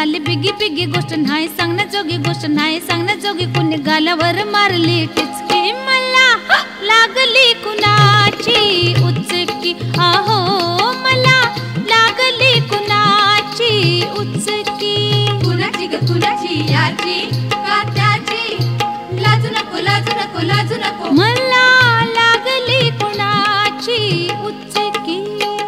झाली बिगी बिगी गोष्ट नाही सांगण्याजोगी गोष्ट नाही सांगण्याजोगी कुणी गालावर मारली टिचकी मला लागली कुणाची उचकी आहो मला लागली कुणाची उचकी कुणाची ग कुणाची याची का त्याची लाजू नको लाजू नको लाजू नको मला लागली कुणाची उचकी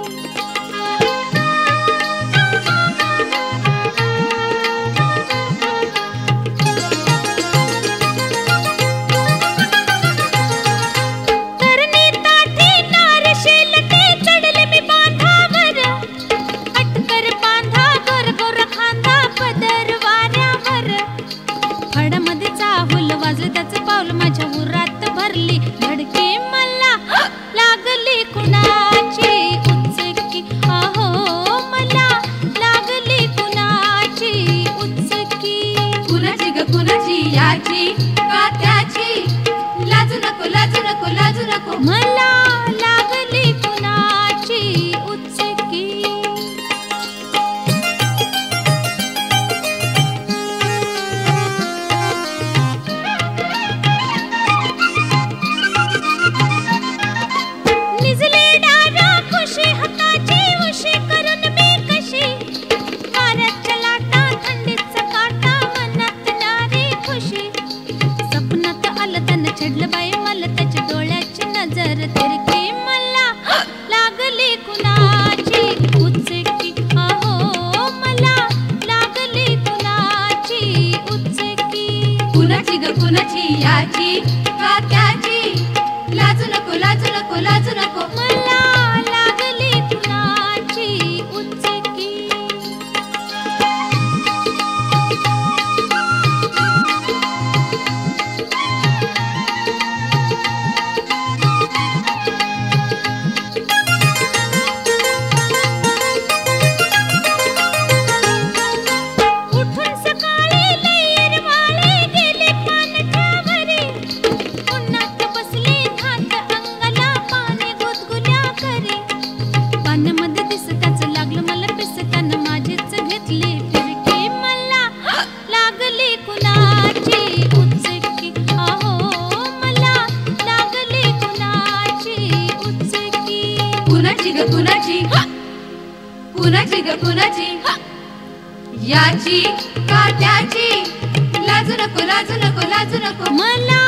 त्याचं पाऊल माझ्या उरात भरली धडकी मला लागली कुणाची उचकी आहो मला लागली कुणाची उचकी कुणाची ग कुणाची याची का त्याची लाजू नको लाजू नको लाजू नको मला लागली कुणाची उचकी छडलं बाई मला त्याच्या डोळ्याची नजर तिरकी मला लागली कुणाची उचकी आहो मला लागली कुणाची उचकी कुणाची ग कुणाची याची का त्याची लाजू नको लाजू नको लाजू नको मला लागली कुणाची उचकी कुणाची ग कुणाची कुणाची ग कुणाची याची का त्याची लाजू नको लाजू नको लाजू नको मला